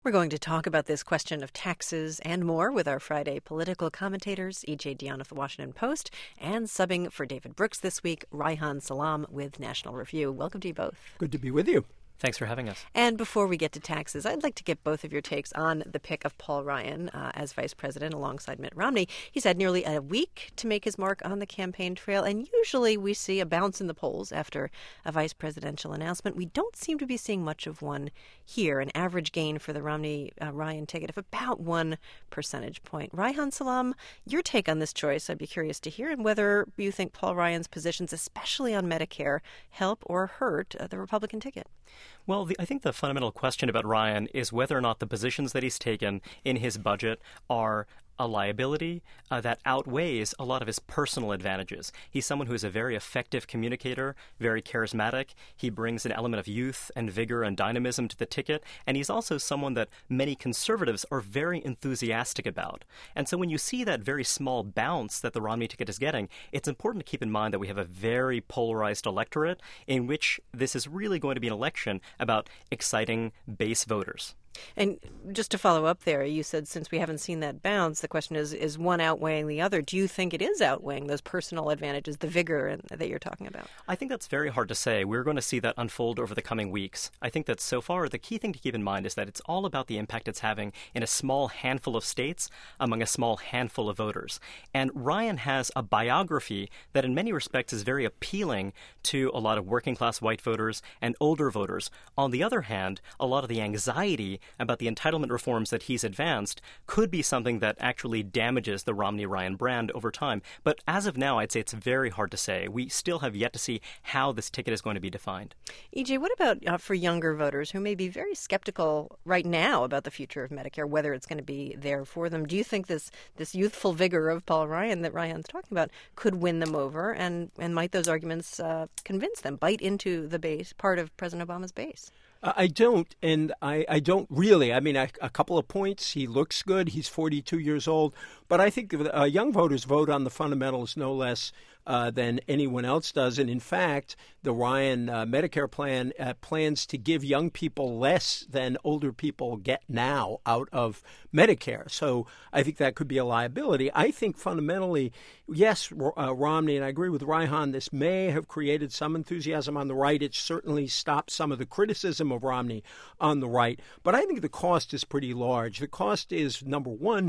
We're going to talk about this question of taxes and more with our Friday political commentators, E.J. Dionne of The Washington Post, and subbing for David Brooks this week, Reihan Salam with National Review. Welcome to you both. Good to be with you. Thanks for having us. And before we get to taxes, I'd like to get both of your takes on the pick of Paul Ryan as vice president alongside Mitt Romney. He's had nearly a week to make his mark on the campaign trail, and usually we see a bounce in the polls after a vice presidential announcement. We don't seem to be seeing much of one here, an average gain for the Romney-Ryan ticket of about 1 percentage point. Reihan Salam, your take on this choice, I'd be curious to hear, and whether you think Paul Ryan's positions, especially on Medicare, help or hurt the Republican ticket. Well, I think the fundamental question about Ryan is whether or not the positions that he's taken in his budget are a liability that outweighs a lot of his personal advantages. He's someone who is a very effective communicator, very charismatic. He brings an element of youth and vigor and dynamism to the ticket, and he's also someone that many conservatives are very enthusiastic about. And so when you see that very small bounce that the Romney ticket is getting, it's important to keep in mind that we have a very polarized electorate in which this is really going to be an election about exciting base voters. And just to follow up there, you said since we haven't seen that bounce, the question is one outweighing the other? Do you think it is outweighing those personal advantages, the vigor that you're talking about? I think that's very hard to say. We're going to see that unfold over the coming weeks. I think that so far the key thing to keep in mind is that it's all about the impact it's having in a small handful of states among a small handful of voters. And Ryan has a biography that in many respects is very appealing to a lot of working class white voters and older voters. On the other hand, a lot of the anxiety about the entitlement reforms that he's advanced could be something that actually damages the Romney-Ryan brand over time. But as of now, I'd say it's very hard to say. We still have yet to see how this ticket is going to be defined. E.J., what about for younger voters who may be very skeptical right now about the future of Medicare, whether it's going to be there for them? Do you think this youthful vigor of Paul Ryan that Ryan's talking about could win them over, and might those arguments convince them, bite into the base, part of President Obama's base? I don't, and I don't really. I mean, a couple of points. He looks good. He's 42 years old. But I think young voters vote on the fundamentals no less than anyone else does. And in fact, the Ryan Medicare plan plans to give young people less than older people get now out of Medicare. So I think that could be a liability. I think fundamentally, yes, Romney, and I agree with Reihan, this may have created some enthusiasm on the right. It certainly stopped some of the criticism of Romney on the right. But I think the cost is pretty large. The cost is, number one,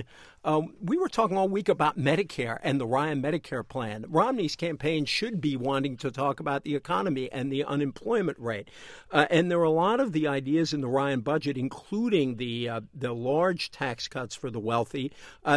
we were talking all week about Medicare and the Ryan Medicare plan. Romney's campaign should be wanting to talk about the economy and the unemployment rate. And there are a lot of the ideas in the Ryan budget, including the large tax cuts for the wealthy.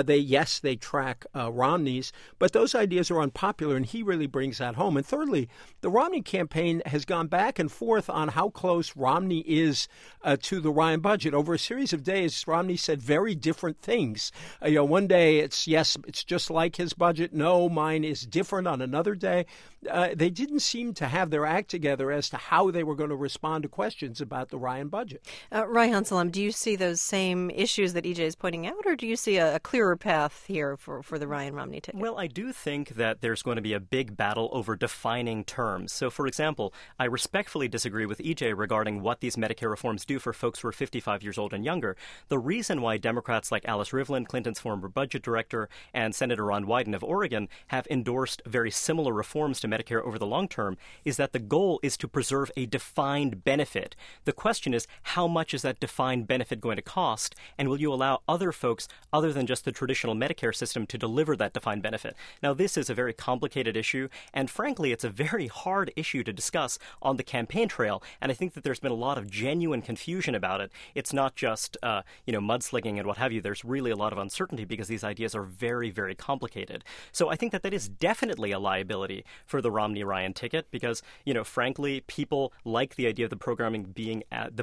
They track Romney's, but those ideas are unpopular, and he really brings that home. And thirdly, the Romney campaign has gone back and forth on how close Romney is to the Ryan budget. Over a series of days, Romney said very different things. One day it's just like his budget. No, mine is different. On another day, they didn't seem to have their act together as to how they were going to respond to questions about the Ryan budget. Reihan Salam, do you see those same issues that EJ is pointing out, or do you see a clearer path here for the Ryan-Romney ticket? Well, I do think that there's going to be a big battle over defining terms. So, for example, I respectfully disagree with EJ regarding what these Medicare reforms do for folks who are 55 years old and younger. The reason why Democrats like Alice Rivlin, Clinton's former budget director, and Senator Ron Wyden of Oregon have endorsed very similar reforms to Medicare over the long term is that the goal is to preserve a defined benefit. The question is, how much is that defined benefit going to cost, and will you allow other folks other than just the traditional Medicare system to deliver that defined benefit? Now, this is a very complicated issue, and frankly, it's a very hard issue to discuss on the campaign trail, and I think that there's been a lot of genuine confusion about it. It's not just, mudslinging and what have you. There's really a lot of uncertainty because these ideas are very, very complicated. So I think that is definitely a liability for the Romney-Ryan ticket because, frankly, people like the idea of the program being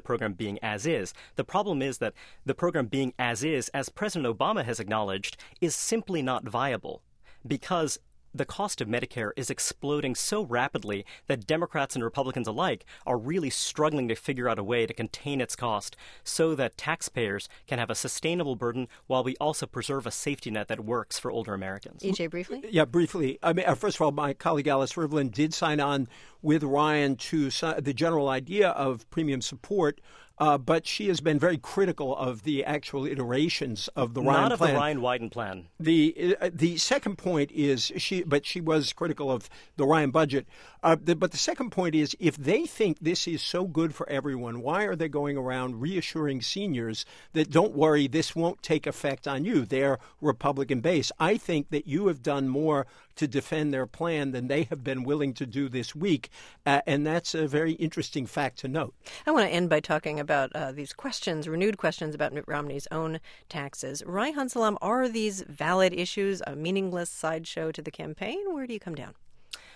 as is. The problem is that the program being as is, as President Obama has acknowledged, is simply not viable because the cost of Medicare is exploding so rapidly that Democrats and Republicans alike are really struggling to figure out a way to contain its cost so that taxpayers can have a sustainable burden while we also preserve a safety net that works for older Americans. EJ, briefly? Yeah, briefly. I mean, first of all, my colleague Alice Rivlin did sign on with Ryan to the general idea of premium support but she has been very critical of the actual iterations of the Ryan Not of plan. the Ryan-Wyden plan. The second point is she was critical of the Ryan budget. But the second point is, if they think this is so good for everyone, why are they going around reassuring seniors that don't worry, this won't take effect on you? They're Republican base. I think that you have done more to defend their plan than they have been willing to do this week, and that's a very interesting fact to note. I want to end by talking about these renewed questions about Mitt Romney's own taxes. Reihan Salam, are these valid issues, a meaningless sideshow to the campaign? Where do you come down?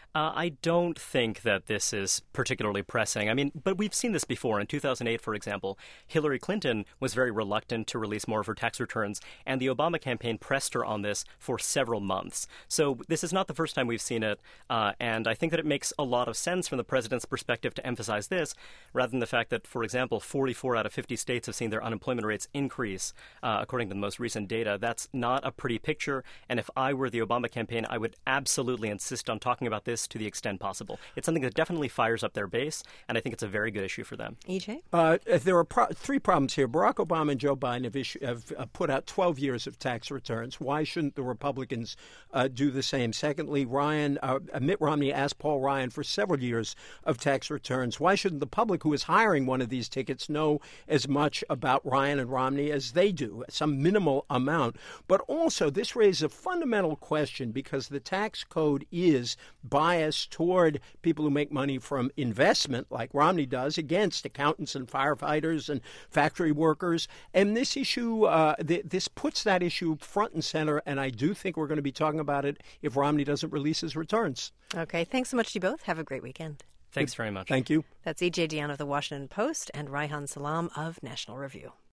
I don't think that this is particularly pressing. I mean, but we've seen this before. In 2008, for example, Hillary Clinton was very reluctant to release more of her tax returns, and the Obama campaign pressed her on this for several months. So this is not the first time we've seen it, and I think that it makes a lot of sense from the president's perspective to emphasize this, rather than the fact that, for example, 44 out of 50 states have seen their unemployment rates increase, according to the most recent data. That's not a pretty picture, and if I were the Obama campaign, I would absolutely insist on talking about this to the extent possible. It's something that definitely fires up their base, and I think it's a very good issue for them. EJ? There are three problems here. Barack Obama and Joe Biden have put out 12 years of tax returns. Why shouldn't the Republicans do the same? Secondly, Mitt Romney asked Paul Ryan for several years of tax returns. Why shouldn't the public who is hiring one of these tickets know as much about Ryan and Romney as they do, some minimal amount? But also, this raises a fundamental question because the tax code is biased toward people who make money from investment, like Romney does, against accountants and firefighters and factory workers. And this issue, this puts that issue front and center, and I do think we're going to be talking about it if Romney doesn't release his returns. Okay, thanks so much to you both. Have a great weekend. Thanks very much. Thank you. That's EJ Dionne of The Washington Post and Reihan Salam of National Review.